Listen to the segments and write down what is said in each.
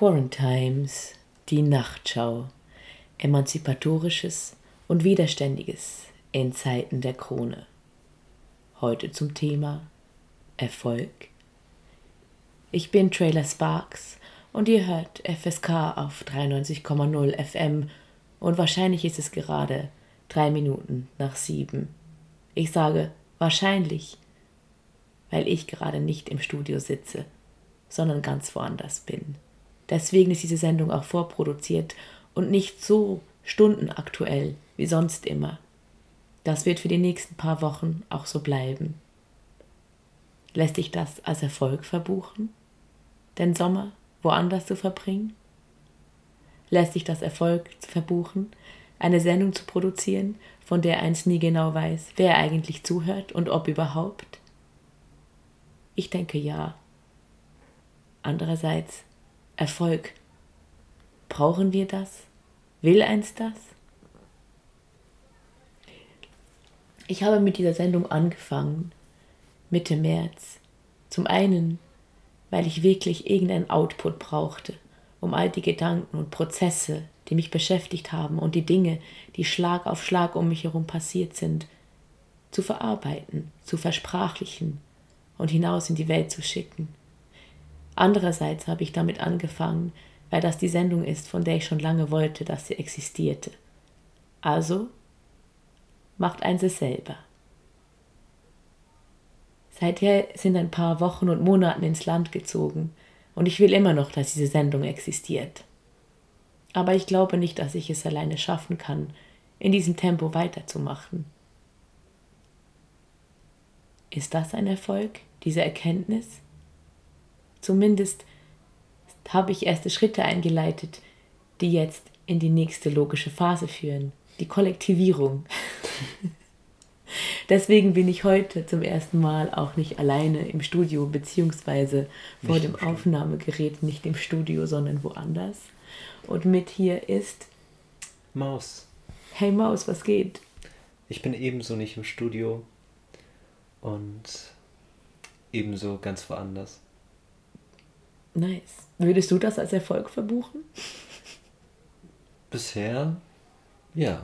Quarantimes, die Nachtschau, Emanzipatorisches und Widerständiges in Zeiten der Krone. Heute zum Thema Erfolg. Ich bin Trailer Sparks und ihr hört FSK auf 93,0 FM und wahrscheinlich ist es gerade 3 Minuten nach 7. Ich sage wahrscheinlich, weil ich gerade nicht im Studio sitze, sondern ganz woanders bin. Deswegen ist diese Sendung auch vorproduziert und nicht so stundenaktuell wie sonst immer. Das wird für die nächsten paar Wochen auch so bleiben. Lässt sich das als Erfolg verbuchen, den Sommer woanders zu verbringen? Lässt sich das Erfolg verbuchen, eine Sendung zu produzieren, von der eins nie genau weiß, wer eigentlich zuhört und ob überhaupt? Ich denke ja. Andererseits, Erfolg. Brauchen wir das? Will eins das? Ich habe mit dieser Sendung angefangen, Mitte März. Zum einen, weil ich wirklich irgendeinen Output brauchte, um all die Gedanken und Prozesse, die mich beschäftigt haben und die Dinge, die Schlag auf Schlag um mich herum passiert sind, zu verarbeiten, zu versprachlichen und hinaus in die Welt zu schicken. Andererseits habe ich damit angefangen, weil das die Sendung ist, von der ich schon lange wollte, dass sie existierte. Also macht eins es selber. Seither sind ein paar Wochen und Monaten ins Land gezogen und ich will immer noch, dass diese Sendung existiert. Aber ich glaube nicht, dass ich es alleine schaffen kann, in diesem Tempo weiterzumachen. Ist das ein Erfolg, diese Erkenntnis? Zumindest habe ich erste Schritte eingeleitet, die jetzt in die nächste logische Phase führen, die Kollektivierung. Deswegen bin ich heute zum ersten Mal auch nicht alleine im Studio, beziehungsweise vor dem Aufnahmegerät, nicht im Studio, sondern woanders. Und mit hier ist Maus. Hey Maus, was geht? Ich bin ebenso nicht im Studio und ebenso ganz woanders. Nice. Würdest du das als Erfolg verbuchen? Bisher, ja.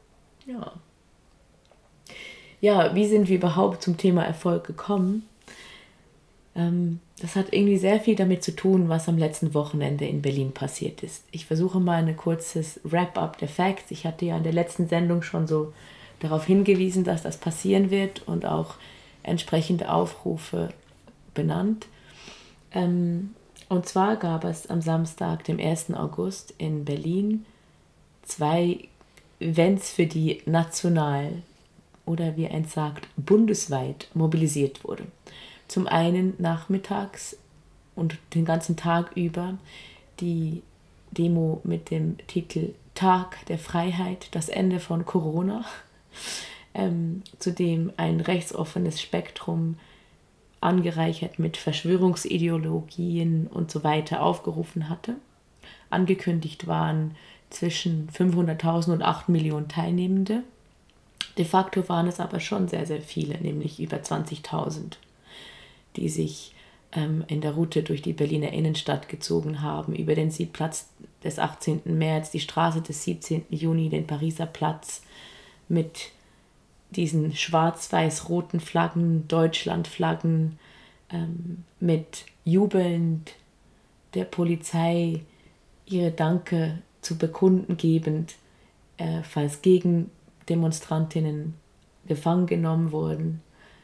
Ja, wie sind wir überhaupt zum Thema Erfolg gekommen? Das hat irgendwie sehr viel damit zu tun, was am letzten Wochenende in Berlin passiert ist. Ich versuche mal ein kurzes Wrap-up der Facts. Ich hatte ja in der letzten Sendung schon so darauf hingewiesen, dass das passieren wird und auch entsprechende Aufrufe benannt. Und zwar gab es am Samstag, dem 1. August in Berlin 2 Events, für die national oder wie eins sagt, bundesweit mobilisiert wurde. Zum einen nachmittags und den ganzen Tag über die Demo mit dem Titel Tag der Freiheit, das Ende von Corona, zu dem ein rechtsoffenes Spektrum angereichert mit Verschwörungsideologien und so weiter aufgerufen hatte. Angekündigt waren zwischen 500.000 und 8 Millionen Teilnehmende. De facto waren es aber schon sehr, sehr viele, nämlich über 20.000, die sich in der Route durch die Berliner Innenstadt gezogen haben, über den Siegplatz des 18. März, die Straße des 17. Juni, den Pariser Platz mit diesen schwarz-weiß-roten Flaggen, Deutschlandflaggen, mit jubelnd der Polizei ihre Danke zu bekunden gebend, falls Gegendemonstrantinnen gefangen genommen wurden.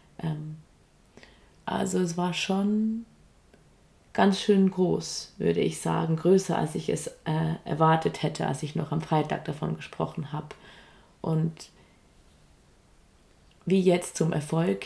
Also es war schon ganz schön groß, würde ich sagen, größer als ich es erwartet hätte, als ich noch am Freitag davon gesprochen habe. Und wie jetzt zum Erfolg?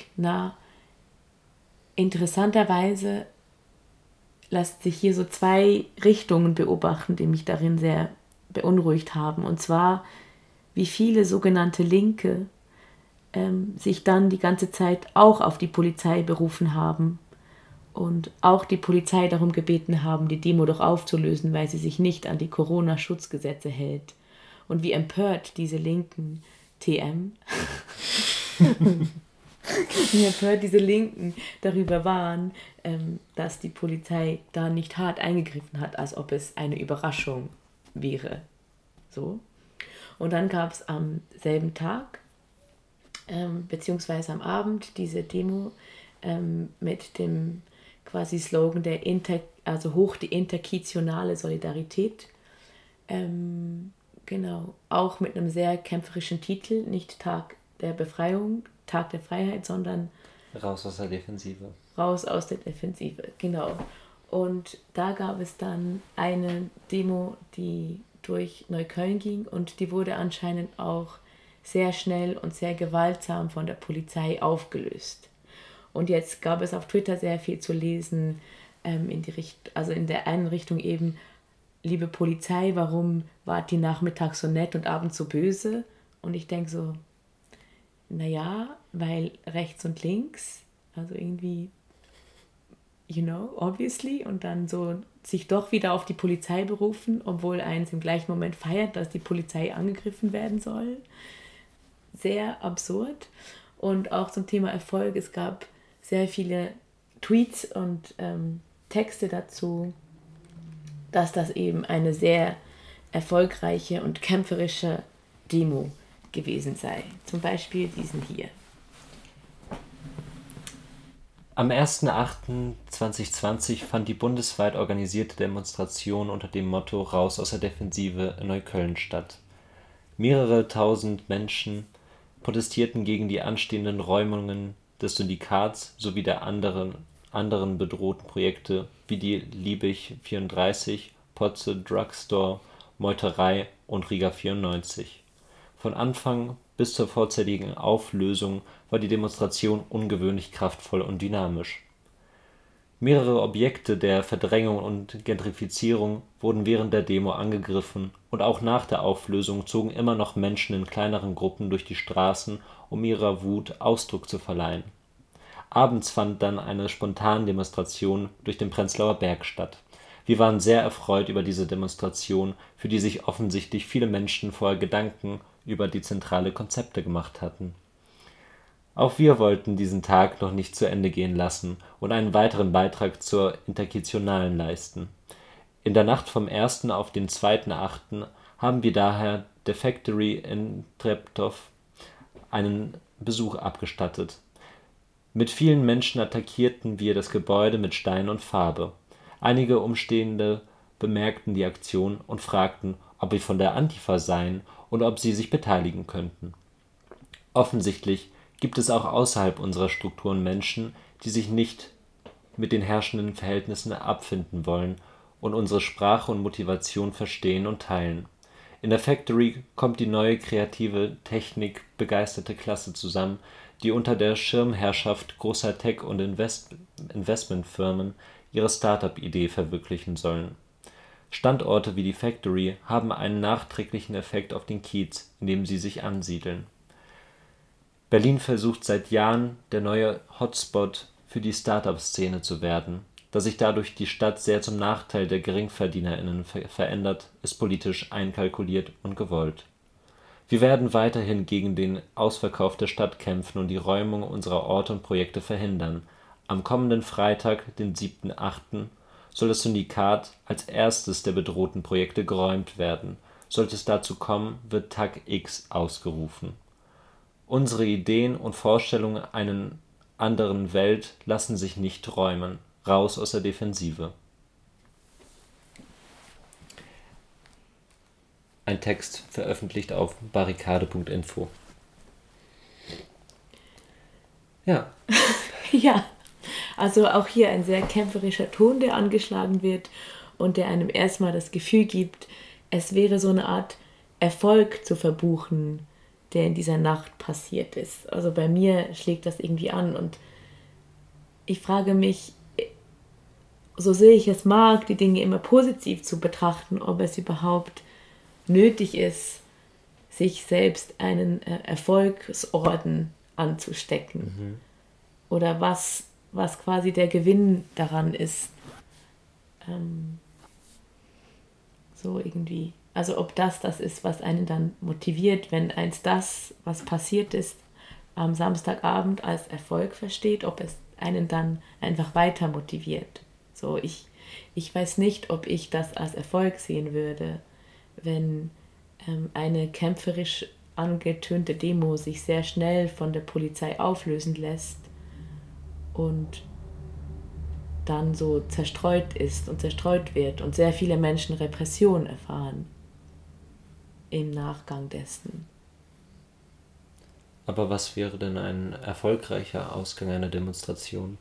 Interessanterweise lässt sich hier so 2 Richtungen beobachten, die mich darin sehr beunruhigt haben. Und zwar, wie viele sogenannte Linke sich dann die ganze Zeit auch auf die Polizei berufen haben und auch die Polizei darum gebeten haben, die Demo doch aufzulösen, weil sie sich nicht an die Corona-Schutzgesetze hält. Und wie empört diese Linken TM Wie empört diese Linken darüber waren, dass die Polizei da nicht hart eingegriffen hat, als ob es eine Überraschung wäre. So. Und dann gab es am selben Tag, beziehungsweise am Abend, diese Demo mit dem quasi Slogan der also hoch die interkitionale Solidarität. Genau, auch mit einem sehr kämpferischen Titel, nicht Tag der Befreiung, Tag der Freiheit, sondern Raus aus der Defensive. Raus aus der Defensive, genau. Und da gab es dann eine Demo, die durch Neukölln ging und die wurde anscheinend auch sehr schnell und sehr gewaltsam von der Polizei aufgelöst. Und jetzt gab es auf Twitter sehr viel zu lesen, in der einen Richtung eben, liebe Polizei, warum wart die nachmittags so nett und abends so böse? Und ich denke so, naja, weil rechts und links, also irgendwie, obviously, und dann so sich doch wieder auf die Polizei berufen, obwohl eins im gleichen Moment feiert, dass die Polizei angegriffen werden soll. Sehr absurd. Und auch zum Thema Erfolg, es gab sehr viele Tweets und Texte dazu, dass das eben eine sehr erfolgreiche und kämpferische Demo gewesen sei. Zum Beispiel diesen hier. Am 1.8.2020 fand die bundesweit organisierte Demonstration unter dem Motto Raus aus der Defensive in Neukölln statt. Mehrere tausend Menschen protestierten gegen die anstehenden Räumungen des Syndikats sowie der anderen bedrohten Projekte wie die Liebig 34, Potze Drugstore, Meuterei und Riga 94. Von Anfang bis zur vorzeitigen Auflösung war die Demonstration ungewöhnlich kraftvoll und dynamisch. Mehrere Objekte der Verdrängung und Gentrifizierung wurden während der Demo angegriffen und auch nach der Auflösung zogen immer noch Menschen in kleineren Gruppen durch die Straßen, um ihrer Wut Ausdruck zu verleihen. Abends fand dann eine Spontandemonstration durch den Prenzlauer Berg statt. Wir waren sehr erfreut über diese Demonstration, für die sich offensichtlich viele Menschen vorher Gedanken über dezentrale Konzepte gemacht hatten. Auch wir wollten diesen Tag noch nicht zu Ende gehen lassen und einen weiteren Beitrag zur Interkitionalen leisten. In der Nacht vom 1. auf den 2.8. haben wir daher der Factory in Treptow einen Besuch abgestattet. Mit vielen Menschen attackierten wir das Gebäude mit Stein und Farbe. Einige Umstehende bemerkten die Aktion und fragten, ob wir von der Antifa seien und ob sie sich beteiligen könnten. Offensichtlich gibt es auch außerhalb unserer Strukturen Menschen, die sich nicht mit den herrschenden Verhältnissen abfinden wollen und unsere Sprache und Motivation verstehen und teilen. In der Factory kommt die neue kreative, technikbegeisterte Klasse zusammen, die unter der Schirmherrschaft großer Tech- und Investmentfirmen ihre Start-up-Idee verwirklichen sollen. Standorte wie die Factory haben einen nachträglichen Effekt auf den Kiez, in dem sie sich ansiedeln. Berlin versucht seit Jahren, der neue Hotspot für die Start-up-Szene zu werden. Dass sich dadurch die Stadt sehr zum Nachteil der GeringverdienerInnen verändert, ist politisch einkalkuliert und gewollt. Wir werden weiterhin gegen den Ausverkauf der Stadt kämpfen und die Räumung unserer Orte und Projekte verhindern. Am kommenden Freitag, den 7.8., soll das Syndikat als erstes der bedrohten Projekte geräumt werden. Sollte es dazu kommen, wird Tag X ausgerufen. Unsere Ideen und Vorstellungen einer anderen Welt lassen sich nicht räumen. Raus aus der Defensive. Ein Text veröffentlicht auf barrikade.info. Ja. Ja, also auch hier ein sehr kämpferischer Ton, der angeschlagen wird und der einem erstmal das Gefühl gibt, es wäre so eine Art Erfolg zu verbuchen, der in dieser Nacht passiert ist. Also bei mir schlägt das irgendwie an und ich frage mich, so sehr ich es mag, die Dinge immer positiv zu betrachten, ob es überhaupt nötig ist, sich selbst einen Erfolgsorden anzustecken. Oder was quasi der Gewinn daran ist. So irgendwie. Also ob das ist, was einen dann motiviert, wenn eins das, was passiert ist, am Samstagabend als Erfolg versteht, ob es einen dann einfach weiter motiviert. So, ich weiß nicht, ob ich das als Erfolg sehen würde, wenn eine kämpferisch angetönte Demo sich sehr schnell von der Polizei auflösen lässt und dann so zerstreut ist und zerstreut wird und sehr viele Menschen Repression erfahren im Nachgang dessen. Aber was wäre denn ein erfolgreicher Ausgang einer Demonstration?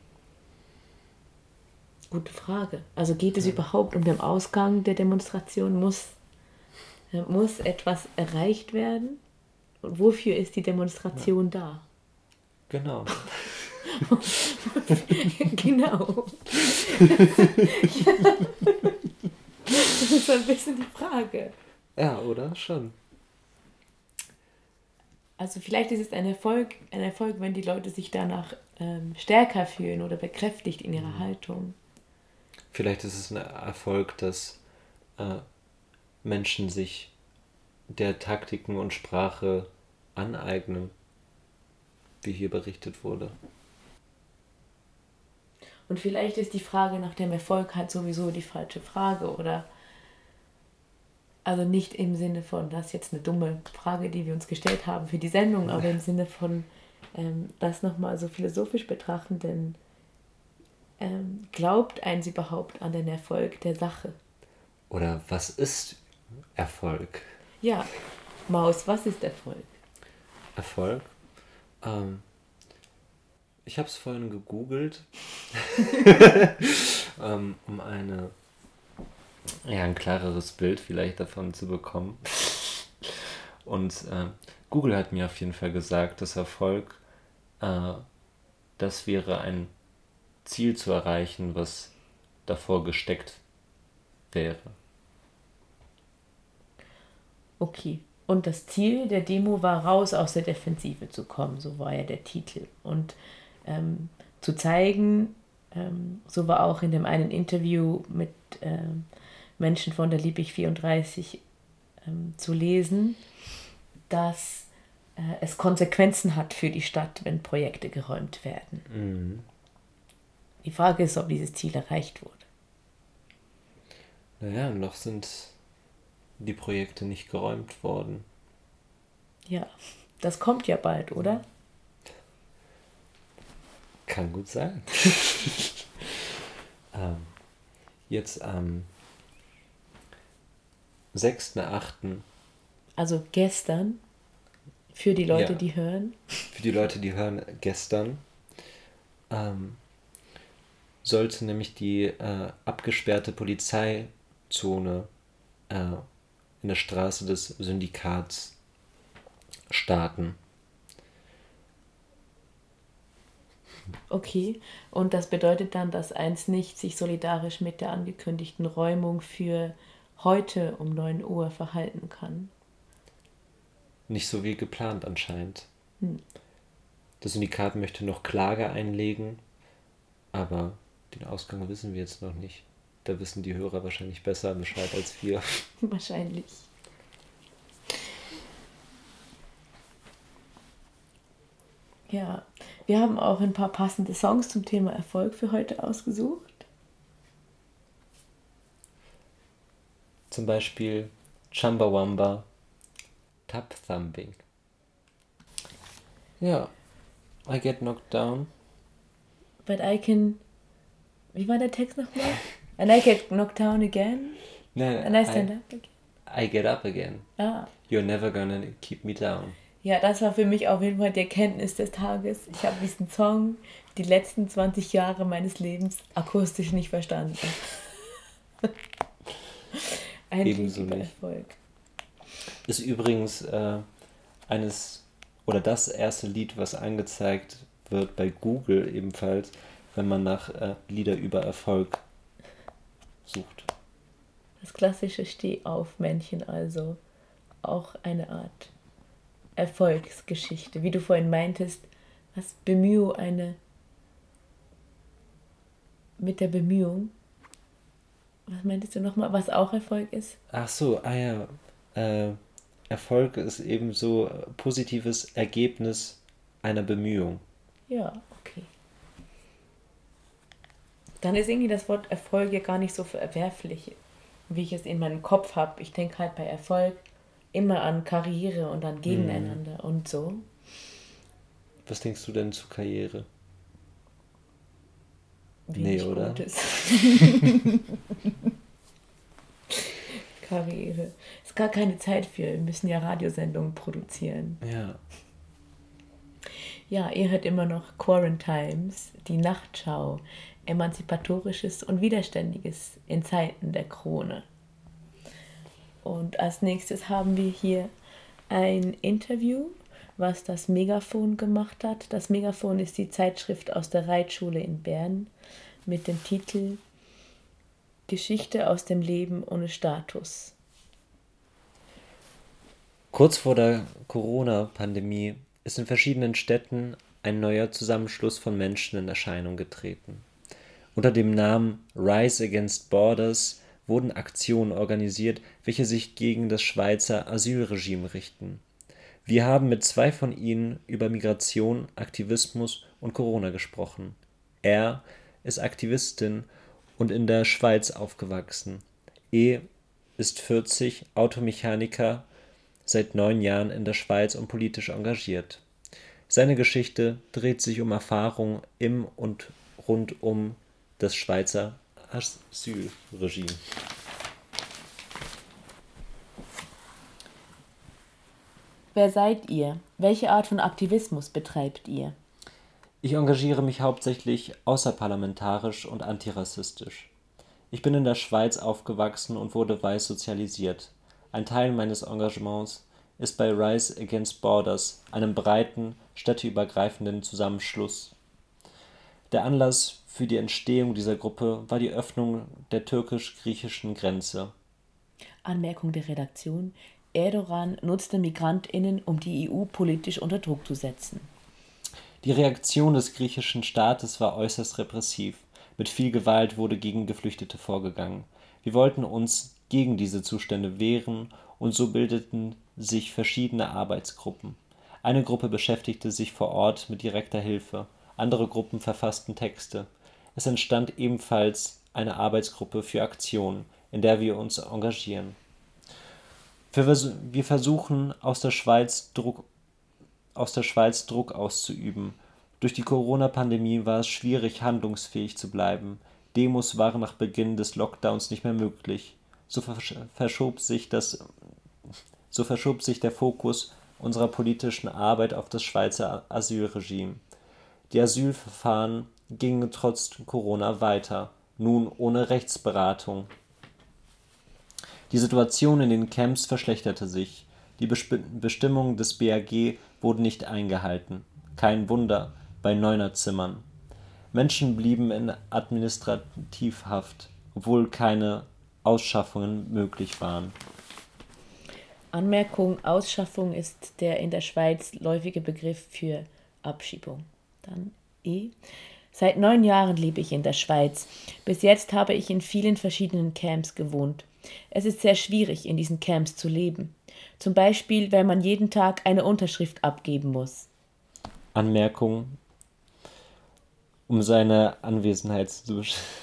Gute Frage. Also geht es überhaupt um den Ausgang der Demonstration? Muss etwas erreicht werden? Und wofür ist die Demonstration da? Genau. Genau. Das ist so ein bisschen die Frage. Ja, oder? Schon. Also vielleicht ist es ein Erfolg, wenn die Leute sich danach stärker fühlen oder bekräftigt in ihrer Haltung. Vielleicht ist es ein Erfolg, dass Menschen sich der Taktiken und Sprache aneignen, wie hier berichtet wurde. Und vielleicht ist die Frage nach dem Erfolg halt sowieso die falsche Frage, oder? Also nicht im Sinne von, das ist jetzt eine dumme Frage, die wir uns gestellt haben für die Sendung, aber im Sinne von, das nochmal so philosophisch betrachten, denn glaubt eins überhaupt an den Erfolg der Sache? Oder was ist Erfolg? Ja, Maus, was ist Erfolg? Erfolg? Ich habe es vorhin gegoogelt, um ein klareres Bild vielleicht davon zu bekommen. Und Google hat mir auf jeden Fall gesagt, dass Erfolg, das wäre ein Ziel zu erreichen, was davor gesteckt wäre. Okay. Und das Ziel der Demo war, raus aus der Defensive zu kommen, so war ja der Titel. Und zu zeigen, so war auch in dem einen Interview mit Menschen von der Liebig 34 zu lesen, dass es Konsequenzen hat für die Stadt, wenn Projekte geräumt werden. Mhm. Die Frage ist, ob dieses Ziel erreicht wurde. Naja, noch sind die Projekte nicht geräumt worden. Ja, das kommt ja bald, oder? Kann gut sein. Jetzt am 6.8. Also gestern, für die Leute, Ja. die hören. Für die Leute, die hören, gestern sollte nämlich die abgesperrte Polizeizone in der Straße des Syndikats starten. Okay, und das bedeutet dann, dass eins nicht sich solidarisch mit der angekündigten Räumung für heute um 9 Uhr verhalten kann. Nicht so wie geplant anscheinend. Das Syndikat möchte noch Klage einlegen, aber den Ausgang wissen wir jetzt noch nicht. Da wissen die Hörer wahrscheinlich besser Bescheid als wir. Wahrscheinlich. Ja, wir haben auch ein paar passende Songs zum Thema Erfolg für heute ausgesucht. Zum Beispiel Chumbawamba, Tap Thumping. Ja, I get knocked down. But I can... Wie war der Text nochmal? And I get knocked down again. Nein, And I stand up again. I get up again. Ah. You're never gonna keep me down. Ja, das war für mich auf jeden Fall die Erkenntnis des Tages. Ich habe diesen Song die letzten 20 Jahre meines Lebens akustisch nicht verstanden. Ein Ebenso riesiger nicht. Erfolg. Ist übrigens das erste Lied, was angezeigt wird bei Google ebenfalls, wenn man nach Lieder über Erfolg sucht. Das klassische Stehauf-Männchen also. Auch eine Art Erfolgsgeschichte. Wie du vorhin meintest, was mit der Bemühung. Was meintest du nochmal, was auch Erfolg ist? Ach so, Erfolg ist eben so positives Ergebnis einer Bemühung. Ja, okay. Dann ist irgendwie das Wort Erfolg ja gar nicht so verwerflich, wie ich es in meinem Kopf habe. Ich denke halt bei Erfolg immer an Karriere und an Gegeneinander und so. Was denkst du denn zu Karriere? Wenig oder? Gutes. Karriere. Ist gar keine Zeit für. Wir müssen ja Radiosendungen produzieren. Ja. Ja, ihr hört immer noch Quarantimes, die Nachtschau, Emanzipatorisches und Widerständiges in Zeiten der Krone. Und als nächstes haben wir hier ein Interview, was das Megafon gemacht hat. Das Megafon ist die Zeitschrift aus der Reitschule in Bern mit dem Titel Geschichte aus dem Leben ohne Status. Kurz vor der Corona-Pandemie ist in verschiedenen Städten ein neuer Zusammenschluss von Menschen in Erscheinung getreten. Unter dem Namen Rise Against Borders wurden Aktionen organisiert, welche sich gegen das Schweizer Asylregime richten. Wir haben mit 2 von ihnen über Migration, Aktivismus und Corona gesprochen. Er ist Aktivistin und in der Schweiz aufgewachsen. Ist 40, Automechaniker, seit 9 Jahren in der Schweiz und politisch engagiert. Seine Geschichte dreht sich um Erfahrungen im und rund um das Schweizer Asylregime. Wer seid ihr? Welche Art von Aktivismus betreibt ihr? Ich engagiere mich hauptsächlich außerparlamentarisch und antirassistisch. Ich bin in der Schweiz aufgewachsen und wurde weiß sozialisiert. Ein Teil meines Engagements ist bei Rise Against Borders, einem breiten, städteübergreifenden Zusammenschluss. Der Anlass für die Entstehung dieser Gruppe war die Öffnung der türkisch-griechischen Grenze. Anmerkung der Redaktion: Erdogan nutzte MigrantInnen, um die EU politisch unter Druck zu setzen. Die Reaktion des griechischen Staates war äußerst repressiv. Mit viel Gewalt wurde gegen Geflüchtete vorgegangen. Wir wollten uns gegen diese Zustände wehren und so bildeten sich verschiedene Arbeitsgruppen. Eine Gruppe beschäftigte sich vor Ort mit direkter Hilfe, andere Gruppen verfassten Texte. Es entstand ebenfalls eine Arbeitsgruppe für Aktion, in der wir uns engagieren. Wir versuchen aus der Schweiz Druck auszuüben. Durch die Corona-Pandemie war es schwierig, handlungsfähig zu bleiben. Demos waren nach Beginn des Lockdowns nicht mehr möglich. So verschob sich der Fokus unserer politischen Arbeit auf das Schweizer Asylregime. Die Asylverfahren gingen trotz Corona weiter, nun ohne Rechtsberatung. Die Situation in den Camps verschlechterte sich. Die Bestimmungen des BAG wurden nicht eingehalten. Kein Wunder bei Neunerzimmern. Menschen blieben in Administrativhaft, obwohl keine Ausschaffungen möglich waren. Anmerkung: Ausschaffung ist der in der Schweiz läufige Begriff für Abschiebung. Dann Seit 9 Jahren lebe ich in der Schweiz. Bis jetzt habe ich in vielen verschiedenen Camps gewohnt. Es ist sehr schwierig, in diesen Camps zu leben. Zum Beispiel, weil man jeden Tag eine Unterschrift abgeben muss. Anmerkung: Um seine Anwesenheit zu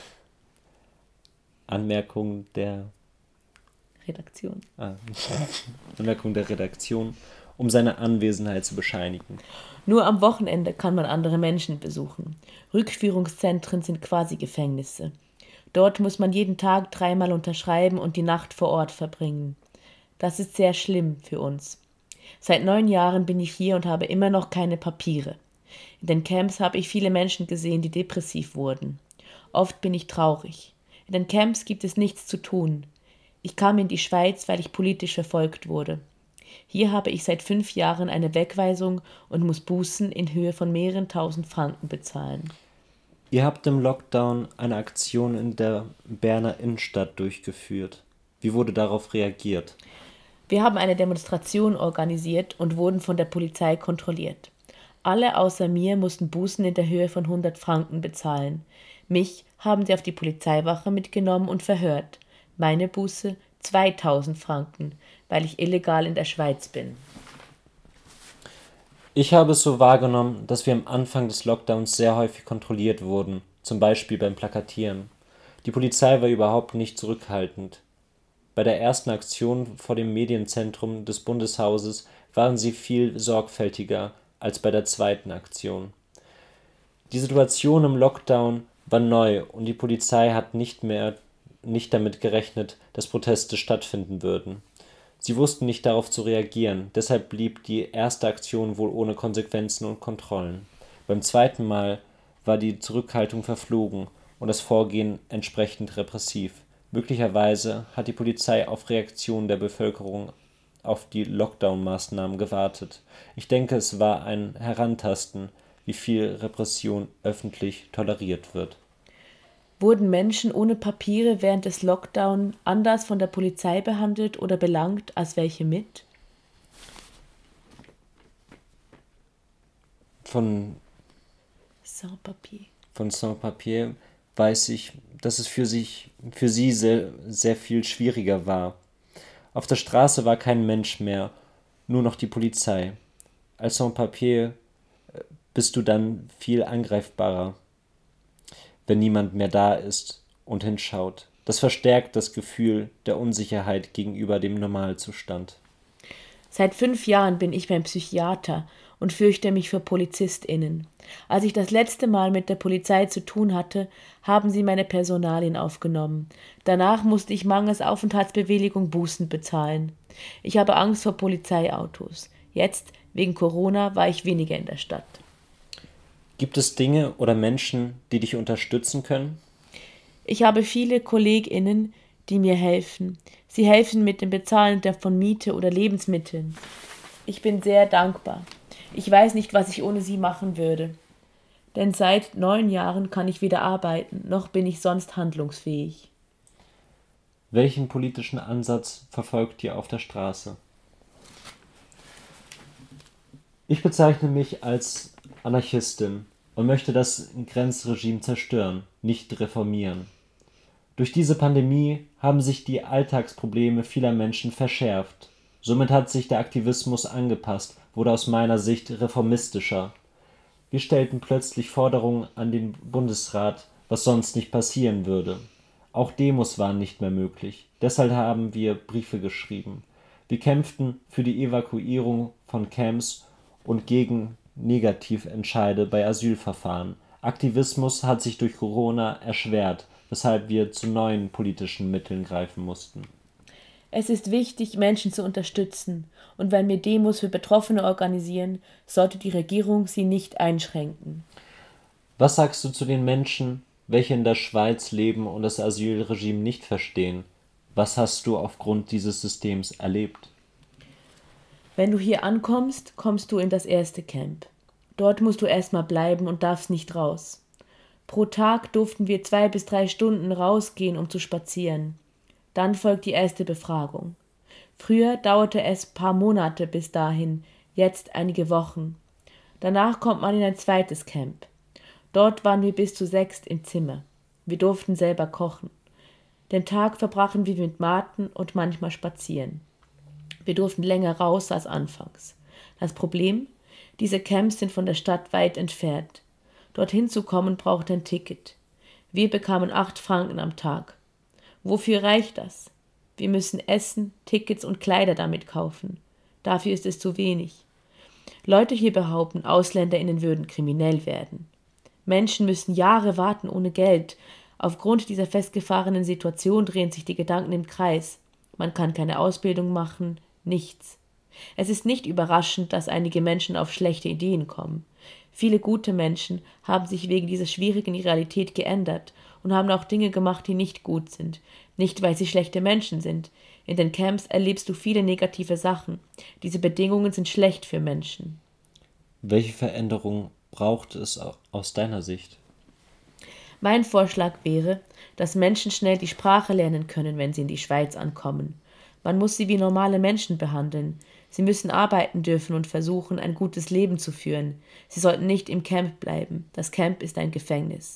Anmerkung der Redaktion. Anmerkung der Redaktion, um seine Anwesenheit zu bescheinigen. Nur am Wochenende kann man andere Menschen besuchen. Rückführungszentren sind quasi Gefängnisse. Dort muss man jeden Tag 3-mal unterschreiben und die Nacht vor Ort verbringen. Das ist sehr schlimm für uns. Seit 9 Jahren bin ich hier und habe immer noch keine Papiere. In den Camps habe ich viele Menschen gesehen, die depressiv wurden. Oft bin ich traurig. In den Camps gibt es nichts zu tun. Ich kam in die Schweiz, weil ich politisch verfolgt wurde. Hier habe ich seit 5 Jahren eine Wegweisung und muss Bußen in Höhe von mehreren tausend Franken bezahlen. Ihr habt im Lockdown eine Aktion in der Berner Innenstadt durchgeführt. Wie wurde darauf reagiert? Wir haben eine Demonstration organisiert und wurden von der Polizei kontrolliert. Alle außer mir mussten Bußen in der Höhe von 100 Franken bezahlen. Mich haben sie auf die Polizeiwache mitgenommen und verhört. Meine Buße 2000 Franken, weil ich illegal in der Schweiz bin. Ich habe es so wahrgenommen, dass wir am Anfang des Lockdowns sehr häufig kontrolliert wurden, zum Beispiel beim Plakatieren. Die Polizei war überhaupt nicht zurückhaltend. Bei der ersten Aktion vor dem Medienzentrum des Bundeshauses waren sie viel sorgfältiger als bei der zweiten Aktion. Die Situation im Lockdown war neu und die Polizei hat nicht damit gerechnet, dass Proteste stattfinden würden. Sie wussten nicht darauf zu reagieren, deshalb blieb die erste Aktion wohl ohne Konsequenzen und Kontrollen. Beim zweiten Mal war die Zurückhaltung verflogen und das Vorgehen entsprechend repressiv. Möglicherweise hat die Polizei auf Reaktionen der Bevölkerung auf die Lockdown-Maßnahmen gewartet. Ich denke, es war ein Herantasten, wie viel Repression öffentlich toleriert wird. Wurden Menschen ohne Papiere während des Lockdown anders von der Polizei behandelt oder belangt als welche mit? Von Sans-Papier. Sans-Papier weiß ich, dass es für sie sehr, sehr viel schwieriger war. Auf der Straße war kein Mensch mehr, nur noch die Polizei. Als Sans-Papier bist du dann viel angreifbarer, wenn niemand mehr da ist und hinschaut. Das verstärkt das Gefühl der Unsicherheit gegenüber dem Normalzustand. Seit 5 Jahren bin ich beim Psychiater und fürchte mich vor PolizistInnen. Als ich das letzte Mal mit der Polizei zu tun hatte, haben sie meine Personalien aufgenommen. Danach musste ich mangels Aufenthaltsbewilligung Bußen bezahlen. Ich habe Angst vor Polizeiautos. Jetzt, wegen Corona, war ich weniger in der Stadt. Gibt es Dinge oder Menschen, die dich unterstützen können? Ich habe viele KollegInnen, die mir helfen. Sie helfen mit dem Bezahlen von Miete oder Lebensmitteln. Ich bin sehr dankbar. Ich weiß nicht, was ich ohne sie machen würde. Denn seit 9 Jahren kann ich weder arbeiten, noch bin ich sonst handlungsfähig. Welchen politischen Ansatz verfolgt ihr auf der Straße? Ich bezeichne mich als Anarchistin und möchte das Grenzregime zerstören, nicht reformieren. Durch diese Pandemie haben sich die Alltagsprobleme vieler Menschen verschärft. Somit hat sich der Aktivismus angepasst, wurde aus meiner Sicht reformistischer. Wir stellten plötzlich Forderungen an den Bundesrat, was sonst nicht passieren würde. Auch Demos waren nicht mehr möglich. Deshalb haben wir Briefe geschrieben. Wir kämpften für die Evakuierung von Camps und gegen Negativentscheide bei Asylverfahren. Aktivismus hat sich durch Corona erschwert, weshalb wir zu neuen politischen Mitteln greifen mussten. Es ist wichtig, Menschen zu unterstützen, und wenn wir Demos für Betroffene organisieren, sollte die Regierung sie nicht einschränken. Was sagst du zu den Menschen, welche in der Schweiz leben und das Asylregime nicht verstehen? Was hast du aufgrund dieses Systems erlebt? Wenn du hier ankommst, kommst du in das erste Camp. Dort musst du erstmal bleiben und darfst nicht raus. Pro Tag durften wir 2 bis 3 Stunden rausgehen, um zu spazieren. Dann folgt die erste Befragung. Früher dauerte es ein paar Monate bis dahin, jetzt einige Wochen. Danach kommt man in ein zweites Camp. Dort waren wir bis zu 6 im Zimmer. Wir durften selber kochen. Den Tag verbrachen wir mit Maten und manchmal spazieren. Wir durften länger raus als anfangs. Das Problem? Diese Camps sind von der Stadt weit entfernt. Dorthin zu kommen braucht ein Ticket. Wir bekamen 8 Franken am Tag. Wofür reicht das? Wir müssen Essen, Tickets und Kleider damit kaufen. Dafür ist es zu wenig. Leute hier behaupten, AusländerInnen würden kriminell werden. Menschen müssen Jahre warten ohne Geld. Aufgrund dieser festgefahrenen Situation drehen sich die Gedanken im Kreis. Man kann keine Ausbildung machen, nichts. Es ist nicht überraschend, dass einige Menschen auf schlechte Ideen kommen. Viele gute Menschen haben sich wegen dieser schwierigen Realität geändert und haben auch Dinge gemacht, die nicht gut sind. Nicht, weil sie schlechte Menschen sind. In den Camps erlebst du viele negative Sachen. Diese Bedingungen sind schlecht für Menschen. Welche Veränderung braucht es aus deiner Sicht? Mein Vorschlag wäre, dass Menschen schnell die Sprache lernen können, wenn sie in die Schweiz ankommen. Man muss sie wie normale Menschen behandeln. Sie müssen arbeiten dürfen und versuchen, ein gutes Leben zu führen. Sie sollten nicht im Camp bleiben. Das Camp ist ein Gefängnis.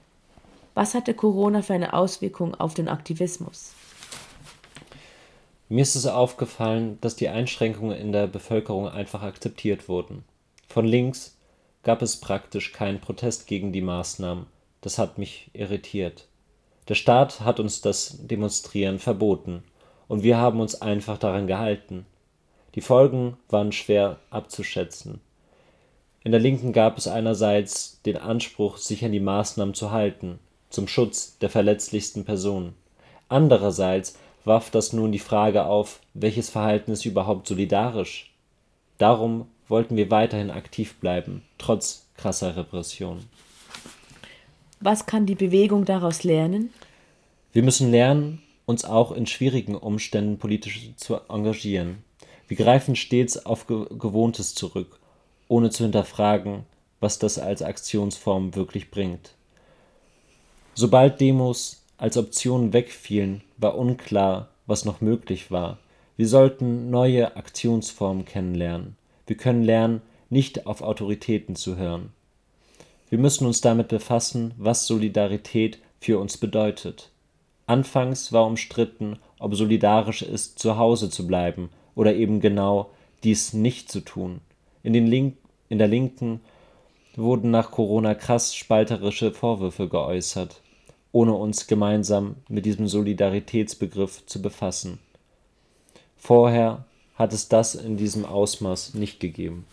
Was hatte Corona für eine Auswirkung auf den Aktivismus? Mir ist es aufgefallen, dass die Einschränkungen in der Bevölkerung einfach akzeptiert wurden. Von links gab es praktisch keinen Protest gegen die Maßnahmen. Das hat mich irritiert. Der Staat hat uns das Demonstrieren verboten und wir haben uns einfach daran gehalten. Die Folgen waren schwer abzuschätzen. In der Linken gab es einerseits den Anspruch, sich an die Maßnahmen zu halten, zum Schutz der verletzlichsten Personen. Andererseits warf das nun die Frage auf, welches Verhalten ist überhaupt solidarisch? Darum wollten wir weiterhin aktiv bleiben, trotz krasser Repression. Was kann die Bewegung daraus lernen? Wir müssen lernen, uns auch in schwierigen Umständen politisch zu engagieren. Wir greifen stets auf Gewohntes zurück, ohne zu hinterfragen, was das als Aktionsform wirklich bringt. Sobald Demos als Option wegfielen, war unklar, was noch möglich war. Wir sollten neue Aktionsformen kennenlernen. Wir können lernen, nicht auf Autoritäten zu hören. Wir müssen uns damit befassen, was Solidarität für uns bedeutet. Anfangs war umstritten, ob solidarisch ist, zu Hause zu bleiben oder eben genau dies nicht zu tun. In der Linken wurden nach Corona krass spalterische Vorwürfe geäußert, ohne uns gemeinsam mit diesem Solidaritätsbegriff zu befassen. Vorher hat es das in diesem Ausmaß nicht gegeben.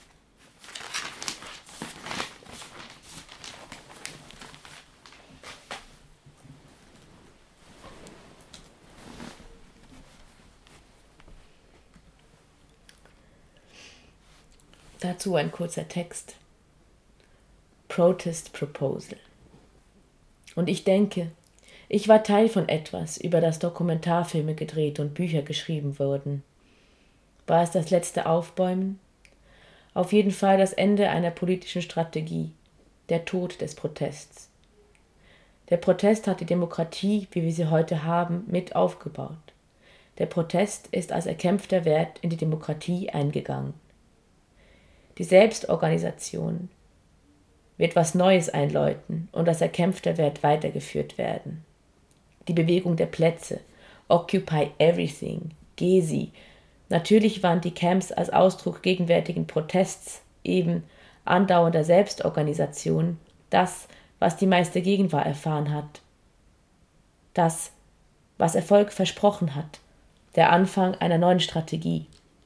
Dazu ein kurzer Text. Protest Proposal. Und ich denke, ich war Teil von etwas, über das Dokumentarfilme gedreht und Bücher geschrieben wurden. War es das letzte Aufbäumen? Auf jeden Fall das Ende einer politischen Strategie, der Tod des Protests. Der Protest hat die Demokratie, wie wir sie heute haben, mit aufgebaut. Der Protest ist als erkämpfter Wert in die Demokratie eingegangen. Die Selbstorganisation wird was Neues einläuten und als erkämpfter Wert weitergeführt werden. Die Bewegung der Plätze, Occupy Everything, Gezi. Natürlich waren die Camps als Ausdruck gegenwärtigen Protests, eben andauernder Selbstorganisation, das, was die meiste Gegenwart erfahren hat. Das, was Erfolg versprochen hat, der Anfang einer neuen Strategie.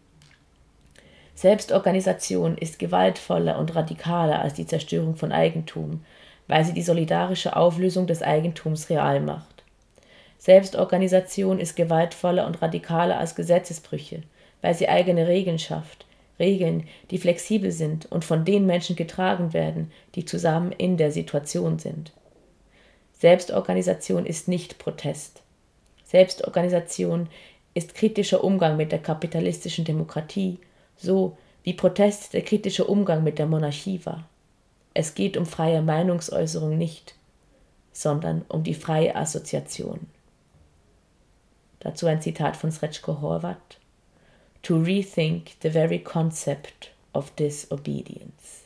Selbstorganisation ist gewaltvoller und radikaler als die Zerstörung von Eigentum, weil sie die solidarische Auflösung des Eigentums real macht. Selbstorganisation ist gewaltvoller und radikaler als Gesetzesbrüche, weil sie eigene Regeln schafft, Regeln, die flexibel sind und von den Menschen getragen werden, die zusammen in der Situation sind. Selbstorganisation ist nicht Protest. Selbstorganisation ist kritischer Umgang mit der kapitalistischen Demokratie, so wie Protest der kritische Umgang mit der Monarchie war. Es geht um freie Meinungsäußerung nicht, sondern um die freie Assoziation. Dazu ein Zitat von Srećko Horvat. To rethink the very concept of disobedience.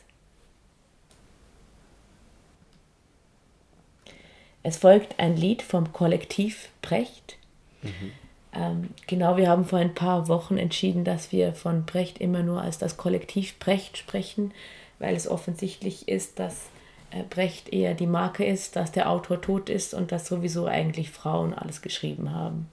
Es folgt ein Lied vom Kollektiv Brecht. Genau, wir haben vor ein paar Wochen entschieden, dass wir von Brecht immer nur als das Kollektiv Brecht sprechen, weil es offensichtlich ist, dass Brecht eher die Marke ist, dass der Autor tot ist und dass sowieso eigentlich Frauen alles geschrieben haben.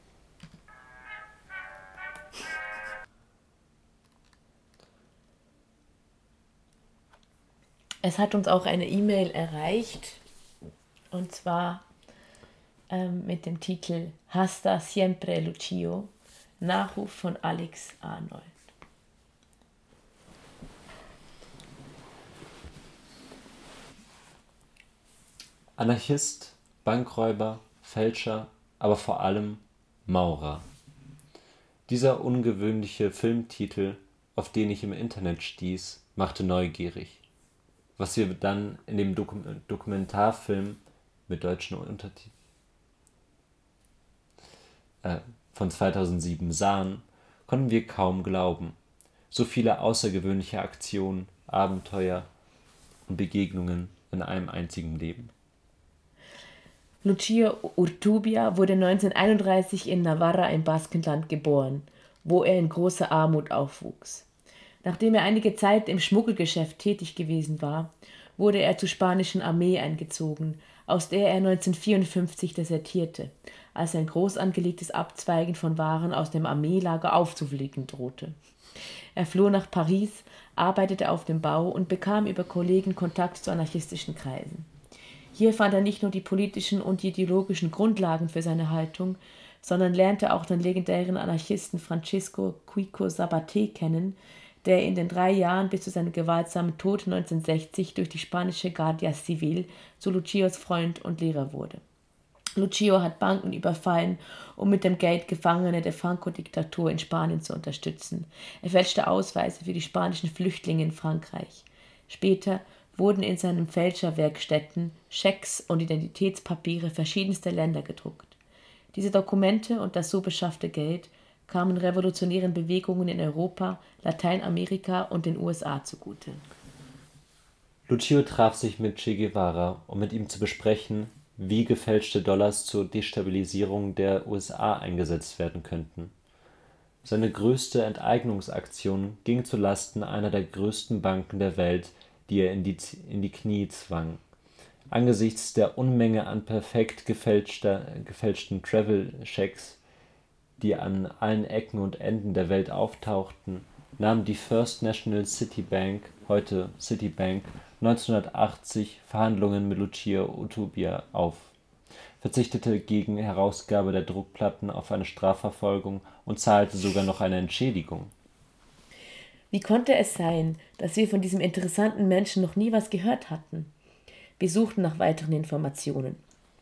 Es hat uns auch eine E-Mail erreicht, und zwar mit dem Titel Hasta siempre Lucio, Nachruf von Alex Arnold. Anarchist, Bankräuber, Fälscher, aber vor allem Maurer. Dieser ungewöhnliche Filmtitel, auf den ich im Internet stieß, machte neugierig. Was wir dann in dem Dokumentarfilm mit deutschen Untertiteln von 2007 sahen, konnten wir kaum glauben. So viele außergewöhnliche Aktionen, Abenteuer und Begegnungen in einem einzigen Leben. Lucio Urtubia wurde 1931 in Navarra im Baskenland geboren wo er in großer Armut aufwuchs. Nachdem er einige Zeit im Schmuggelgeschäft tätig gewesen war, wurde er zur spanischen Armee eingezogen, aus der er 1954 desertierte, als ein groß angelegtes Abzweigen von Waren aus dem Armeelager aufzufliegen drohte. Er floh nach Paris, arbeitete auf dem Bau und bekam über Kollegen Kontakt zu anarchistischen Kreisen. Hier fand er nicht nur die politischen und ideologischen Grundlagen für seine Haltung, sondern lernte auch den legendären Anarchisten Francisco Quico Sabaté kennen, der in den 3 Jahren bis zu seinem gewaltsamen Tod 1960 durch die spanische Guardia Civil zu Lucios Freund und Lehrer wurde. Lucio hat Banken überfallen, um mit dem Geld Gefangene der Franco-Diktatur in Spanien zu unterstützen. Er fälschte Ausweise für die spanischen Flüchtlinge in Frankreich. Später wurden in seinen Fälscherwerkstätten Schecks und Identitätspapiere verschiedenster Länder gedruckt. Diese Dokumente und das so beschaffte Geld kamen revolutionären Bewegungen in Europa, Lateinamerika und den USA zugute. Lucio traf sich mit Che Guevara, um mit ihm zu besprechen, wie gefälschte Dollars zur Destabilisierung der USA eingesetzt werden könnten. Seine größte Enteignungsaktion ging zu Lasten einer der größten Banken der Welt, die er in die Knie zwang. Angesichts der Unmenge an perfekt gefälschten Travel-Checks, die an allen Ecken und Enden der Welt auftauchten, nahm die First National City Bank, heute Citibank, 1980 Verhandlungen mit Lucio Urtubia auf, verzichtete gegen Herausgabe der Druckplatten auf eine Strafverfolgung und zahlte sogar noch eine Entschädigung. Wie konnte es sein, dass wir von diesem interessanten Menschen noch nie was gehört hatten? Wir suchten nach weiteren Informationen.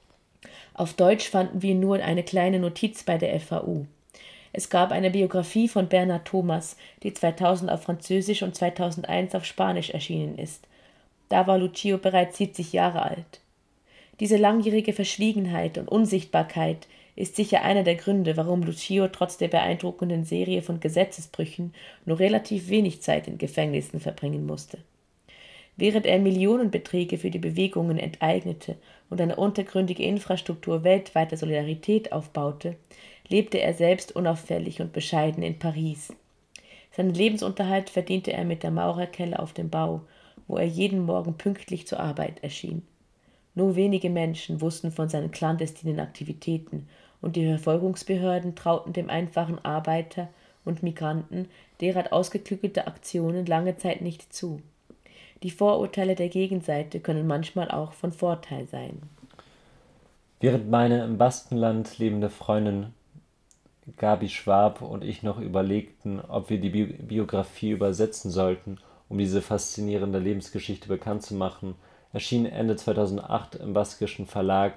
Auf Deutsch fanden wir nur eine kleine Notiz bei der FAU. Es gab eine Biografie von Bernard Thomas, die 2000 auf Französisch und 2001 auf Spanisch erschienen ist. Da war Lucio bereits 70 Jahre alt. Diese langjährige Verschwiegenheit und Unsichtbarkeit ist sicher einer der Gründe, warum Lucio trotz der beeindruckenden Serie von Gesetzesbrüchen nur relativ wenig Zeit in Gefängnissen verbringen musste. Während er Millionenbeträge für die Bewegungen enteignete und eine untergründige Infrastruktur weltweiter Solidarität aufbaute, lebte er selbst unauffällig und bescheiden in Paris. Seinen Lebensunterhalt verdiente er mit der Maurerkelle auf dem Bau, wo er jeden Morgen pünktlich zur Arbeit erschien. Nur wenige Menschen wussten von seinen clandestinen Aktivitäten und die Verfolgungsbehörden trauten dem einfachen Arbeiter und Migranten derart ausgeklügelte Aktionen lange Zeit nicht zu. Die Vorurteile der Gegenseite können manchmal auch von Vorteil sein. Während meine im Baskenland lebende Freundin Gabi Schwab und ich noch überlegten, ob wir die Biografie übersetzen sollten, um diese faszinierende Lebensgeschichte bekannt zu machen, erschien Ende 2008 im baskischen Verlag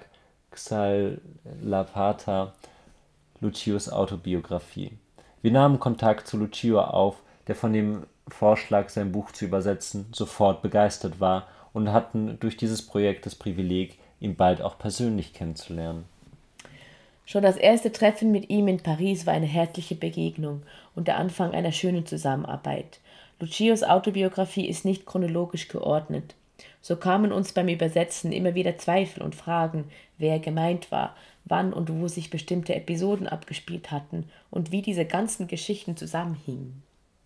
Xal-Lapata Lucios Autobiografie. Wir nahmen Kontakt zu Lucio auf, der von dem Vorschlag, sein Buch zu übersetzen, sofort begeistert war und hatten durch dieses Projekt das Privileg, ihn bald auch persönlich kennenzulernen. Schon das erste Treffen mit ihm in Paris war eine herzliche Begegnung und der Anfang einer schönen Zusammenarbeit. Lucios Autobiografie ist nicht chronologisch geordnet. So kamen uns beim Übersetzen immer wieder Zweifel und Fragen, wer gemeint war, wann und wo sich bestimmte Episoden abgespielt hatten und wie diese ganzen Geschichten zusammenhingen.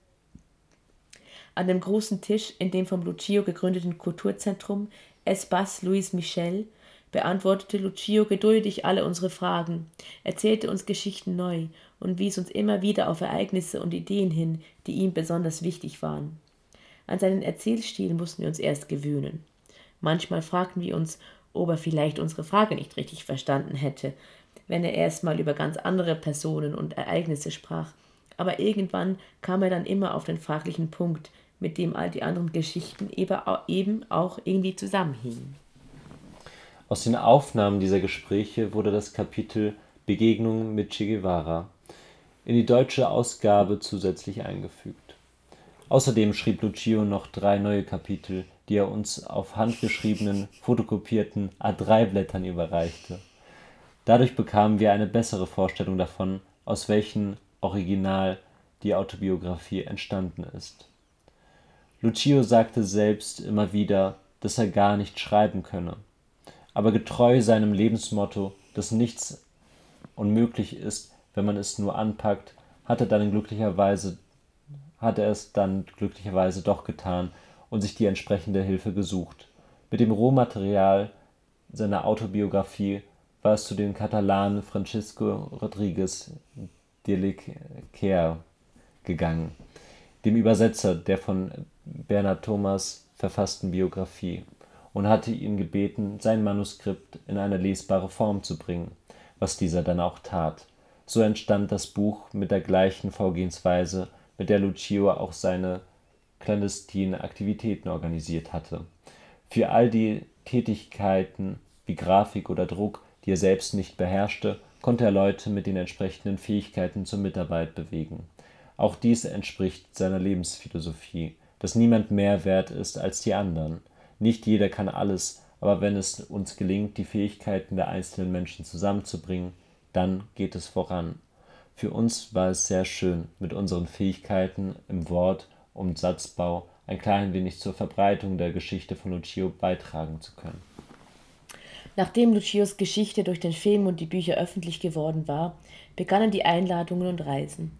An dem großen Tisch in dem vom Lucio gegründeten Kulturzentrum Espace Louis Michel beantwortete Lucio geduldig alle unsere Fragen, erzählte uns Geschichten neu und wies uns immer wieder auf Ereignisse und Ideen hin, die ihm besonders wichtig waren. An seinen Erzählstil mussten wir uns erst gewöhnen. Manchmal fragten wir uns, ob er vielleicht unsere Frage nicht richtig verstanden hätte, wenn er erst mal über ganz andere Personen und Ereignisse sprach. Aber irgendwann kam er dann immer auf den fraglichen Punkt, mit dem all die anderen Geschichten eben auch irgendwie zusammenhingen. Aus den Aufnahmen dieser Gespräche wurde das Kapitel Begegnung mit Che Guevara in die deutsche Ausgabe zusätzlich eingefügt. Außerdem schrieb Lucio noch 3 neue Kapitel, die er uns auf handgeschriebenen, fotokopierten A3-Blättern überreichte. Dadurch bekamen wir eine bessere Vorstellung davon, aus welchem Original die Autobiografie entstanden ist. Lucio sagte selbst immer wieder, dass er gar nicht schreiben könne, aber getreu seinem Lebensmotto, dass nichts unmöglich ist, wenn man es nur anpackt, hatte er es dann glücklicherweise doch getan und sich die entsprechende Hilfe gesucht. Mit dem Rohmaterial seiner Autobiografie war es zu dem Katalanen Francisco Rodríguez de Lequer gegangen, dem Übersetzer der von Bernard Thomas verfassten Biografie, und hatte ihn gebeten, sein Manuskript in eine lesbare Form zu bringen, was dieser dann auch tat. So entstand das Buch mit der gleichen Vorgehensweise, mit der Lucio auch seine clandestinen Aktivitäten organisiert hatte. Für all die Tätigkeiten wie Grafik oder Druck, die er selbst nicht beherrschte, konnte er Leute mit den entsprechenden Fähigkeiten zur Mitarbeit bewegen. Auch dies entspricht seiner Lebensphilosophie, dass niemand mehr wert ist als die anderen. Nicht jeder kann alles, aber wenn es uns gelingt, die Fähigkeiten der einzelnen Menschen zusammenzubringen, dann geht es voran. Für uns war es sehr schön, mit unseren Fähigkeiten im Wort- und Satzbau ein klein wenig zur Verbreitung der Geschichte von Lucio beitragen zu können. Nachdem Lucios Geschichte durch den Film und die Bücher öffentlich geworden war, begannen die Einladungen und Reisen.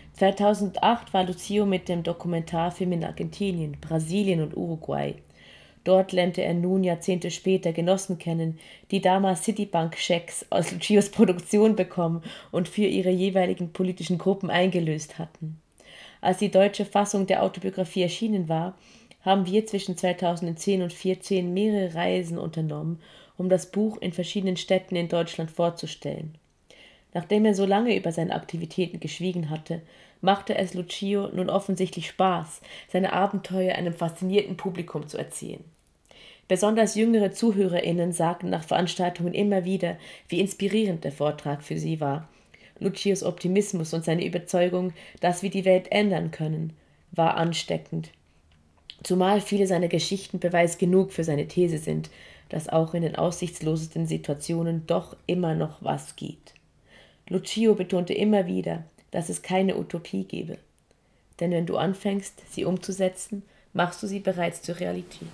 2008 war Lucio mit dem Dokumentarfilm in Argentinien, Brasilien und Uruguay. Dort lernte er nun Jahrzehnte später Genossen kennen, die damals Citibank-Schecks aus Lucios Produktion bekommen und für ihre jeweiligen politischen Gruppen eingelöst hatten. Als die deutsche Fassung der Autobiografie erschienen war, haben wir zwischen 2010 und 2014 mehrere Reisen unternommen, um das Buch in verschiedenen Städten in Deutschland vorzustellen. Nachdem er so lange über seine Aktivitäten geschwiegen hatte, machte es Lucio nun offensichtlich Spaß, seine Abenteuer einem faszinierten Publikum zu erzählen. Besonders jüngere ZuhörerInnen sagten nach Veranstaltungen immer wieder, wie inspirierend der Vortrag für sie war. Lucios Optimismus und seine Überzeugung, dass wir die Welt ändern können, war ansteckend. Zumal viele seiner Geschichten Beweis genug für seine These sind, dass auch in den aussichtslosesten Situationen doch immer noch was geht. Lucio betonte immer wieder, dass es keine Utopie gebe. Denn wenn du anfängst, sie umzusetzen, machst du sie bereits zur Realität.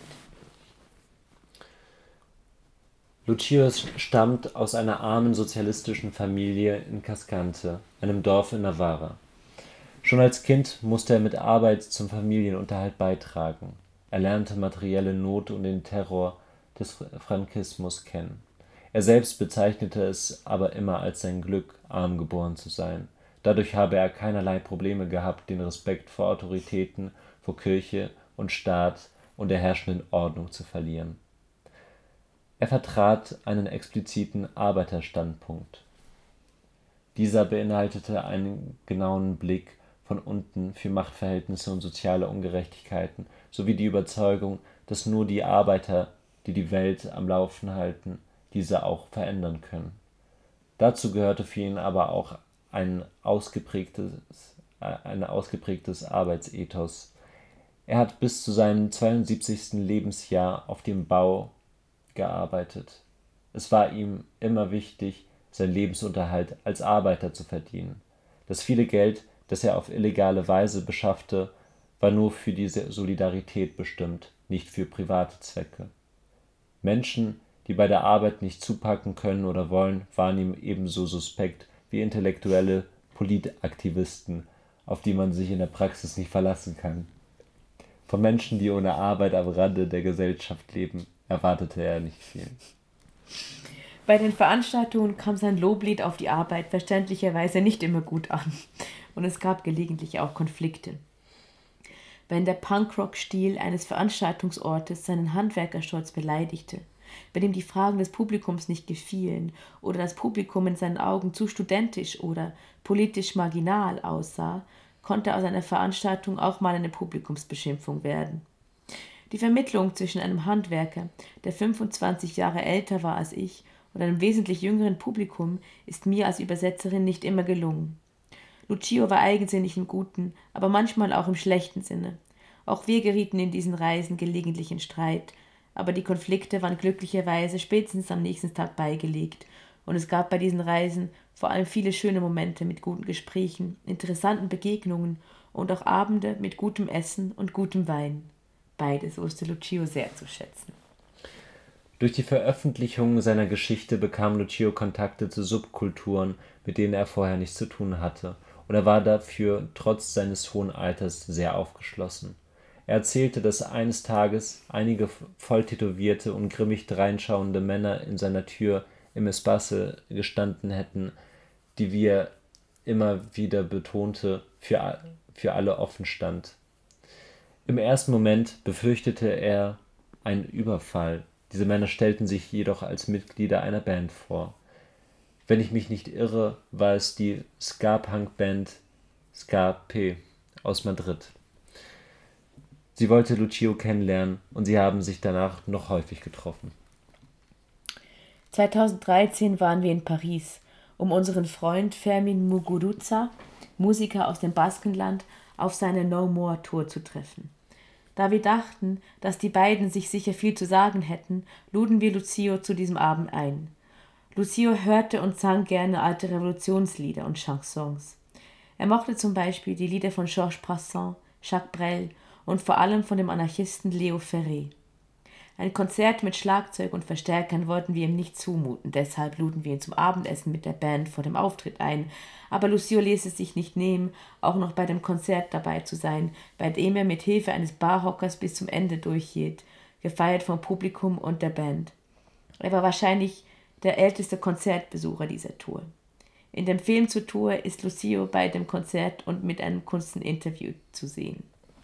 Lucio stammt aus einer armen sozialistischen Familie in Cascante, einem Dorf in Navarra. Schon als Kind musste er mit Arbeit zum Familienunterhalt beitragen. Er lernte materielle Not und den Terror des Frankismus kennen. Er selbst bezeichnete es aber immer als sein Glück, arm geboren zu sein. Dadurch habe er keinerlei Probleme gehabt, den Respekt vor Autoritäten, vor Kirche und Staat und der herrschenden Ordnung zu verlieren. Er vertrat einen expliziten Arbeiterstandpunkt. Dieser beinhaltete einen genauen Blick von unten für Machtverhältnisse und soziale Ungerechtigkeiten sowie die Überzeugung, dass nur die Arbeiter, die die Welt am Laufen halten, diese auch verändern können. Dazu gehörte für ihn aber auch ein ausgeprägtes Arbeitsethos. Er hat bis zu seinem 72. Lebensjahr auf dem Bau gearbeitet. Es war ihm immer wichtig, seinen Lebensunterhalt als Arbeiter zu verdienen. Das viele Geld, das er auf illegale Weise beschaffte, war nur für diese Solidarität bestimmt, nicht für private Zwecke. Menschen, die bei der Arbeit nicht zupacken können oder wollen, waren ihm ebenso suspekt wie intellektuelle Politaktivisten, auf die man sich in der Praxis nicht verlassen kann. Von Menschen, die ohne Arbeit am Rande der Gesellschaft leben, erwartete er nicht viel. Bei den Veranstaltungen kam sein Loblied auf die Arbeit verständlicherweise nicht immer gut an und es gab gelegentlich auch Konflikte. Wenn der Punkrock-Stil eines Veranstaltungsortes seinen Handwerkerstolz beleidigte, bei dem die Fragen des Publikums nicht gefielen oder das Publikum in seinen Augen zu studentisch oder politisch marginal aussah, konnte aus einer Veranstaltung auch mal eine Publikumsbeschimpfung werden. Die Vermittlung zwischen einem Handwerker, der 25 Jahre älter war als ich, und einem wesentlich jüngeren Publikum ist mir als Übersetzerin nicht immer gelungen. Lucio war eigensinnig im guten, aber manchmal auch im schlechten Sinne. Auch wir gerieten in diesen Reisen gelegentlich in Streit, aber die Konflikte waren glücklicherweise spätestens am nächsten Tag beigelegt und es gab bei diesen Reisen vor allem viele schöne Momente mit guten Gesprächen, interessanten Begegnungen und auch Abende mit gutem Essen und gutem Wein. Beides wusste Lucio sehr zu schätzen. Durch die Veröffentlichung seiner Geschichte bekam Lucio Kontakte zu Subkulturen, mit denen er vorher nichts zu tun hatte, und er war dafür trotz seines hohen Alters sehr aufgeschlossen. Er erzählte, dass eines Tages einige volltätowierte und grimmig dreinschauende Männer in seiner Tür im Espace gestanden hätten, die, wie er immer wieder betonte, für alle offen stand. Im ersten Moment befürchtete er einen Überfall. Diese Männer stellten sich jedoch als Mitglieder einer Band vor. Wenn ich mich nicht irre, war es die Ska-Punk-Band Ska P aus Madrid. Sie wollte Lucio kennenlernen und sie haben sich danach noch häufig getroffen. 2013 waren wir in Paris, um unseren Freund Fermin Muguruza, Musiker aus dem Baskenland, auf seine No More Tour zu treffen. Da wir dachten, dass die beiden sich sicher viel zu sagen hätten, luden wir Lucio zu diesem Abend ein. Lucio hörte und sang gerne alte Revolutionslieder und Chansons. Er mochte zum Beispiel die Lieder von Georges Brassens, Jacques Brel und vor allem von dem Anarchisten Leo Ferré. Ein Konzert mit Schlagzeug und Verstärkern wollten wir ihm nicht zumuten, deshalb luden wir ihn zum Abendessen mit der Band vor dem Auftritt ein, aber Lucio ließ es sich nicht nehmen, auch noch bei dem Konzert dabei zu sein, bei dem er mit Hilfe eines Barhockers bis zum Ende durchhielt, gefeiert vom Publikum und der Band. Er war wahrscheinlich der älteste Konzertbesucher dieser Tour. In dem Film zur Tour ist Lucio bei dem Konzert und mit einem kurzen Interview zu sehen.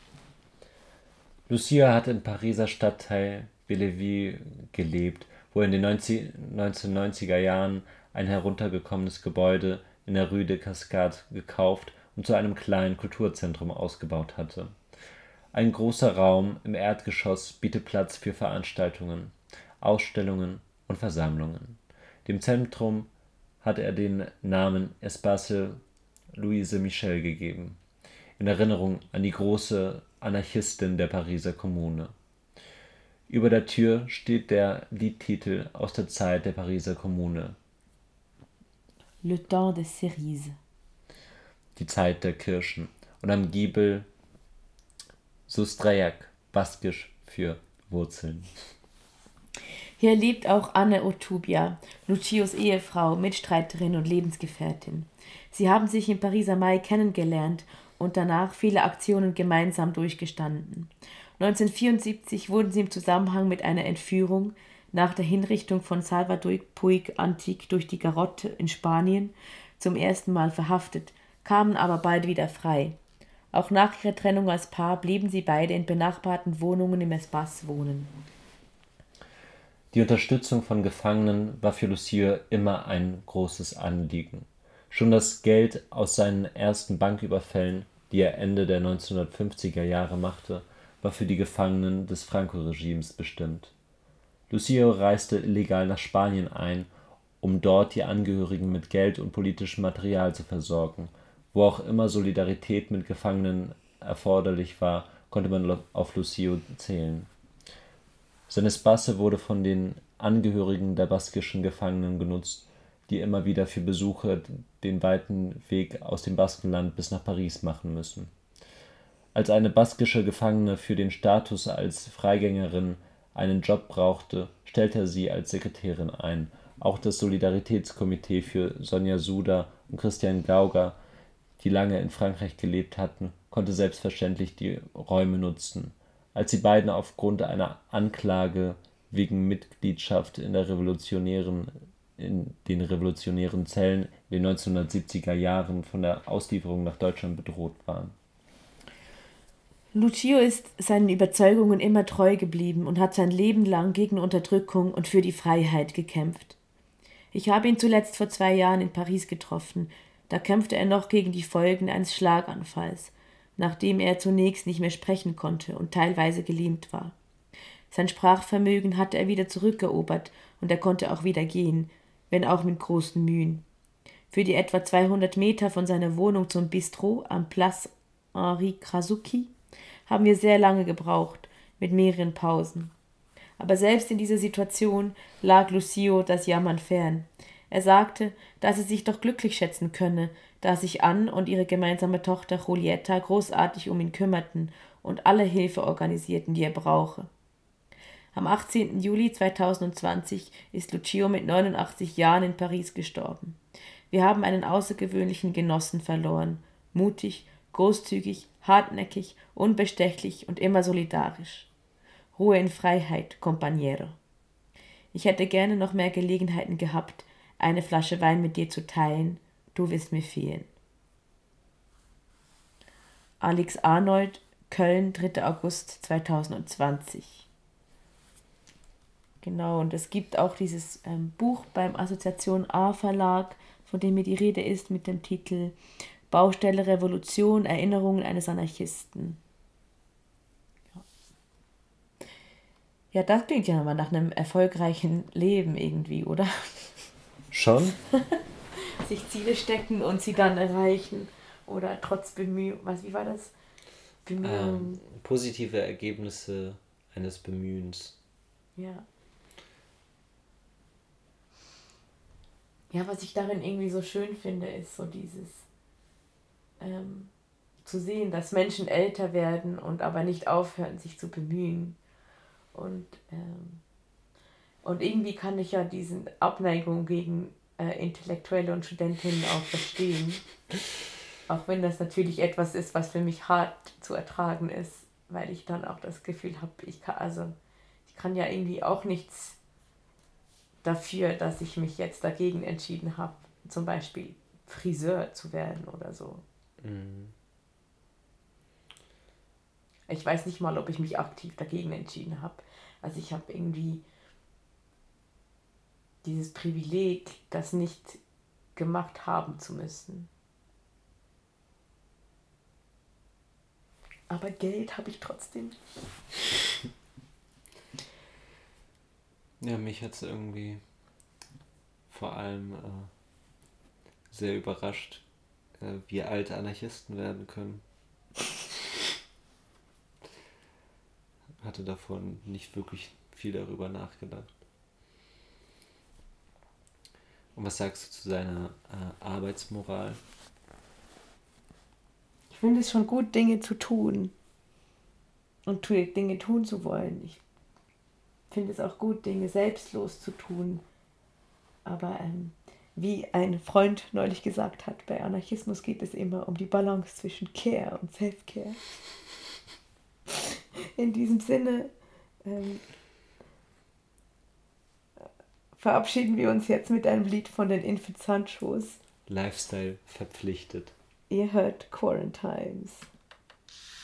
Lucio hat im Pariser Stadtteil Bellevue gelebt, wo er in den 1990er Jahren ein heruntergekommenes Gebäude in der Rue de Cascade gekauft und zu einem kleinen Kulturzentrum ausgebaut hatte. Ein großer Raum im Erdgeschoss bietet Platz für Veranstaltungen, Ausstellungen und Versammlungen. Dem Zentrum hat er den Namen Espace Louise Michel gegeben, in Erinnerung an die große Anarchistin der Pariser Kommune. Über der Tür steht der Liedtitel aus der Zeit der Pariser Kommune. Le temps des cerises. Die Zeit der Kirschen. Und am Giebel Sustraiak, baskisch für Wurzeln. Hier lebt auch Anne Otubia, Lucios Ehefrau, Mitstreiterin und Lebensgefährtin. Sie haben sich im Pariser Mai kennengelernt und danach viele Aktionen gemeinsam durchgestanden. 1974 wurden sie im Zusammenhang mit einer Entführung nach der Hinrichtung von Salvador Puig Antich durch die Garrotte in Spanien zum ersten Mal verhaftet, kamen aber bald wieder frei. Auch nach ihrer Trennung als Paar blieben sie beide in benachbarten Wohnungen im Espace wohnen. Die Unterstützung von Gefangenen war für Lucio immer ein großes Anliegen. Schon das Geld aus seinen ersten Banküberfällen, die er Ende der 1950er Jahre machte, war für die Gefangenen des Franco-Regimes bestimmt. Lucio reiste illegal nach Spanien ein, um dort die Angehörigen mit Geld und politischem Material zu versorgen. Wo auch immer Solidarität mit Gefangenen erforderlich war, konnte man auf Lucio zählen. Sein Espace wurde von den Angehörigen der baskischen Gefangenen genutzt, die immer wieder für Besucher den weiten Weg aus dem Baskenland bis nach Paris machen müssen. Als eine baskische Gefangene für den Status als Freigängerin einen Job brauchte, stellte er sie als Sekretärin ein. Auch das Solidaritätskomitee für Sonja Suda und Christian Gauger, die lange in Frankreich gelebt hatten, konnte selbstverständlich die Räume nutzen. Als die beiden aufgrund einer Anklage wegen Mitgliedschaft in den revolutionären Zellen in den 1970er Jahren von der Auslieferung nach Deutschland bedroht waren. Lucio ist seinen Überzeugungen immer treu geblieben und hat sein Leben lang gegen Unterdrückung und für die Freiheit gekämpft. Ich habe ihn zuletzt vor 2 Jahren in Paris getroffen. Da kämpfte er noch gegen die Folgen eines Schlaganfalls, nachdem er zunächst nicht mehr sprechen konnte und teilweise gelähmt war. Sein Sprachvermögen hatte er wieder zurückerobert und er konnte auch wieder gehen, wenn auch mit großen Mühen. Für die etwa 200 Meter von seiner Wohnung zum Bistro am Place Henri Krasuki haben wir sehr lange gebraucht, mit mehreren Pausen. Aber selbst in dieser Situation lag Lucio das Jammern fern. Er sagte, dass er sich doch glücklich schätzen könne, da sich Anne und ihre gemeinsame Tochter Julieta großartig um ihn kümmerten und alle Hilfe organisierten, die er brauche. Am 18. Juli 2020 ist Lucio mit 89 Jahren in Paris gestorben. Wir haben einen außergewöhnlichen Genossen verloren mutig, großzügig, hartnäckig, unbestechlich und immer solidarisch. Ruhe in Freiheit, Compañero. Ich hätte gerne noch mehr Gelegenheiten gehabt, eine Flasche Wein mit dir zu teilen. Du wirst mir fehlen. Alex Arnold, Köln, 3. August 2020. Genau, und es gibt auch dieses Buch beim Assoziation A Verlag, von dem mir die Rede ist, mit dem Titel Baustelle Revolution, Erinnerungen eines Anarchisten. Ja, das klingt ja mal nach einem erfolgreichen Leben irgendwie, oder? Schon? Sich Ziele stecken und sie dann erreichen. Oder trotz Bemühungen. Wie war das? Bemühungen. Positive Ergebnisse eines Bemühens. Ja. Ja, was ich darin irgendwie so schön finde, ist so dieses zu sehen, dass Menschen älter werden und aber nicht aufhören, sich zu bemühen. Und irgendwie kann ich ja diese Abneigung gegen Intellektuelle und Studentinnen auch verstehen. Auch wenn das natürlich etwas ist, was für mich hart zu ertragen ist, weil ich dann auch das Gefühl habe, ich kann ja irgendwie auch nichts dafür, dass ich mich jetzt dagegen entschieden habe, zum Beispiel Friseur zu werden oder so. Mhm. Ich weiß nicht mal, ob ich mich aktiv dagegen entschieden habe. Also ich habe irgendwie dieses Privileg, das nicht gemacht haben zu müssen. Aber Geld habe ich trotzdem nicht. Ja, mich hat es irgendwie vor allem sehr überrascht, wie alt Anarchisten werden können. Hatte davon nicht wirklich viel darüber nachgedacht. Und was sagst du zu seiner Arbeitsmoral? Ich finde es schon gut, Dinge zu tun und Dinge tun zu wollen. Ich finde es auch gut, Dinge selbstlos zu tun. Aber wie ein Freund neulich gesagt hat, bei Anarchismus geht es immer um die Balance zwischen Care und Self-Care. In diesem Sinne verabschieden wir uns jetzt mit einem Lied von den Infant Sanchos. Lifestyle verpflichtet. Ihr hört Quarantimes.